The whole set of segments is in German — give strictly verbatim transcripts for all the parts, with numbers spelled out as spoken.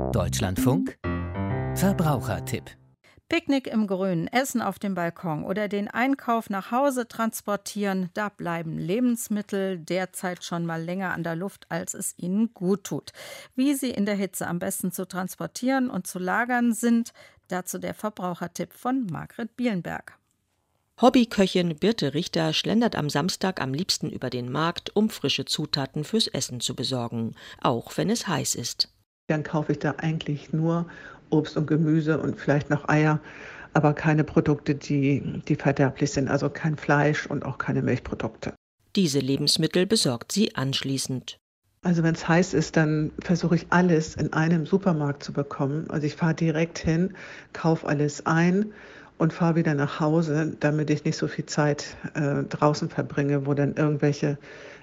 Deutschlandfunk Verbrauchertipp. Picknick im Grünen, Essen auf dem Balkon oder den Einkauf nach Hause transportieren, da bleiben Lebensmittel derzeit schon mal länger an der Luft, als es ihnen gut tut. Wie sie in der Hitze am besten zu transportieren und zu lagern sind, dazu der Verbrauchertipp von Margret Bielenberg. Hobbyköchin Birte Richter schlendert am Samstag am liebsten über den Markt, um frische Zutaten fürs Essen zu besorgen, auch wenn es heiß ist. Dann kaufe ich da eigentlich nur Obst und Gemüse und vielleicht noch Eier, aber keine Produkte, die, die verderblich sind, also kein Fleisch und auch keine Milchprodukte. Diese Lebensmittel besorgt sie anschließend. Also wenn es heiß ist, dann versuche ich alles in einem Supermarkt zu bekommen. Also ich fahre direkt hin, kaufe alles ein und fahre wieder nach Hause, damit ich nicht so viel Zeit äh, draußen verbringe, wo dann irgendwelche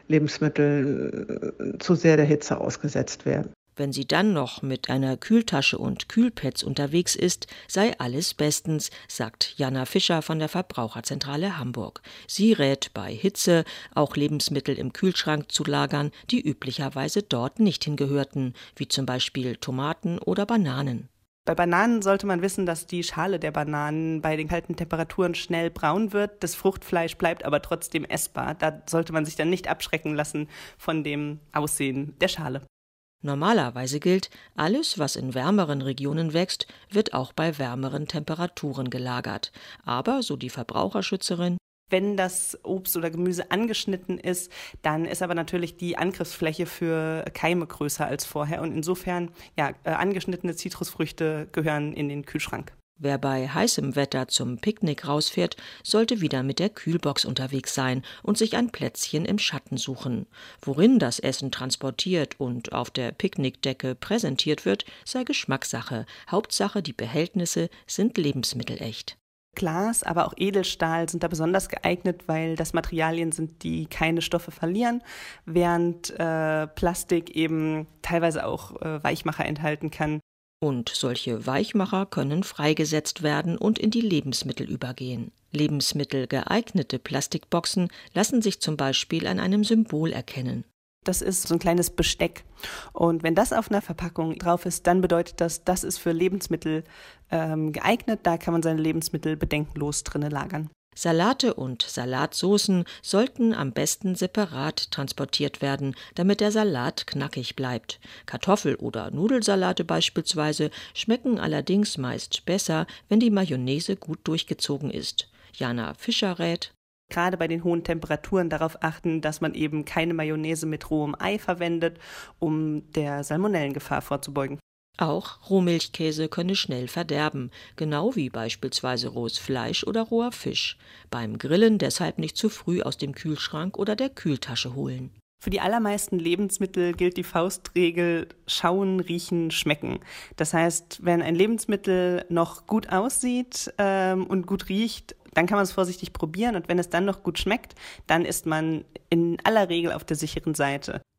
Lebensmittel äh, zu sehr der Hitze ausgesetzt werden. Wenn sie dann noch mit einer Kühltasche und Kühlpads unterwegs ist, sei alles bestens, sagt Jana Fischer von der Verbraucherzentrale Hamburg. Sie rät bei Hitze, auch Lebensmittel im Kühlschrank zu lagern, die üblicherweise dort nicht hingehörten, wie zum Beispiel Tomaten oder Bananen. Bei Bananen sollte man wissen, dass die Schale der Bananen bei den kalten Temperaturen schnell braun wird. Das Fruchtfleisch bleibt aber trotzdem essbar. Da sollte man sich dann nicht abschrecken lassen von dem Aussehen der Schale. Normalerweise gilt, alles, was in wärmeren Regionen wächst, wird auch bei wärmeren Temperaturen gelagert. Aber, so die Verbraucherschützerin, wenn das Obst oder Gemüse angeschnitten ist, dann ist aber natürlich die Angriffsfläche für Keime größer als vorher. Und insofern, ja, angeschnittene Zitrusfrüchte gehören in den Kühlschrank. Wer bei heißem Wetter zum Picknick rausfährt, sollte wieder mit der Kühlbox unterwegs sein und sich ein Plätzchen im Schatten suchen. Worin das Essen transportiert und auf der Picknickdecke präsentiert wird, sei Geschmackssache. Hauptsache, die Behältnisse sind lebensmittelecht. Glas, aber auch Edelstahl sind da besonders geeignet, weil das Materialien sind, die keine Stoffe verlieren, während äh, Plastik eben teilweise auch äh, Weichmacher enthalten kann. Und solche Weichmacher können freigesetzt werden und in die Lebensmittel übergehen. Lebensmittelgeeignete Plastikboxen lassen sich zum Beispiel an einem Symbol erkennen. Das ist so ein kleines Besteck. Und wenn das auf einer Verpackung drauf ist, dann bedeutet das, das ist für Lebensmittel ähm, geeignet. Da kann man seine Lebensmittel bedenkenlos drinnen lagern. Salate und Salatsoßen sollten am besten separat transportiert werden, damit der Salat knackig bleibt. Kartoffel- oder Nudelsalate beispielsweise schmecken allerdings meist besser, wenn die Mayonnaise gut durchgezogen ist. Jana Fischer rät: Gerade bei den hohen Temperaturen darauf achten, dass man eben keine Mayonnaise mit rohem Ei verwendet, um der Salmonellengefahr vorzubeugen. Auch Rohmilchkäse könne schnell verderben, genau wie beispielsweise rohes Fleisch oder roher Fisch. Beim Grillen deshalb nicht zu früh aus dem Kühlschrank oder der Kühltasche holen. Für die allermeisten Lebensmittel gilt die Faustregel: schauen, riechen, schmecken. Das heißt, wenn ein Lebensmittel noch gut aussieht ähm, und gut riecht, dann kann man es vorsichtig probieren, und wenn es dann noch gut schmeckt, dann ist man in aller Regel auf der sicheren Seite.